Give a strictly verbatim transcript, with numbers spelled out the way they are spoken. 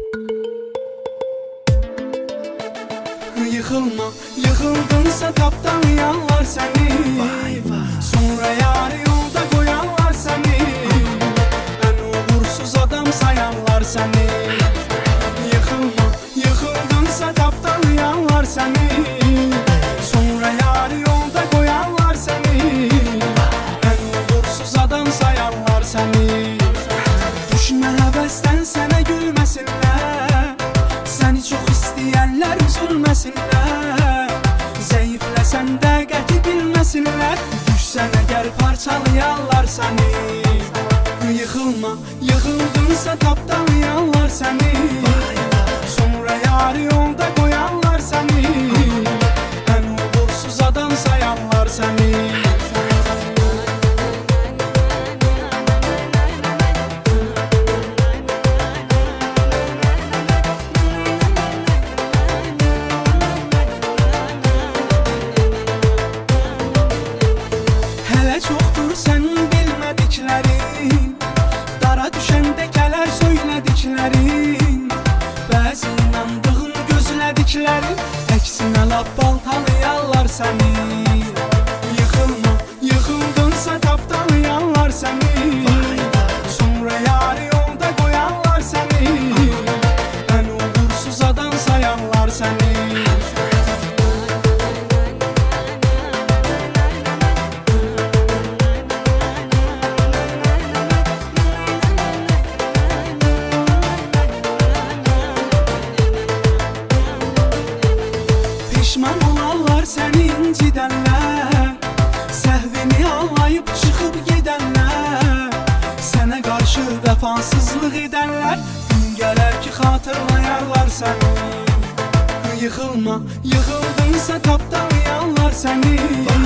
Yıkılma, yıkıldınsa tapdalayanlar seni. Sonra yarı yolda koyanlar seni. En uğursuz adam sayanlar seni. Yıkılma, yıkıldınsa tapdalayanlar seni. Sonra yarı yolda koyanlar seni. En uğursuz adam sayanlar seni. Düşme həvəsdən sənə gülməsinlər. Səni çox istəyənlər üzülməsinlər. Zəifləsən də qəti bilməsinlər. Düşsən əgər parçalayanlar səni. Yıkılma, yıkıldınsa tapdalayanlar səni. Sonra yarı yolda koyanlar səni. En uğursuz adam sayanlar səni. Çoxdur sənin bilmədiklərin. Dara düşəndə gələr söylədiklərin. Bəzi inandığın gözlədiklərin. Əksinə lap baltalayarlar səni. Yıkılma, yıkıldınsa tapdalayanlar səni. Sonra yarı yolda koyanlar səni. En uğursuz adam sayanlar səni. Pişman olarlar səni incidənlər. Səhvini anlayıb çıxıb gedənlər. Sənə qarşı vəfasızlıq edənlər. Gün gələr ki xatırlayarlar səni. Yıkılma, yıkıldınsa tapdalayanlar səni.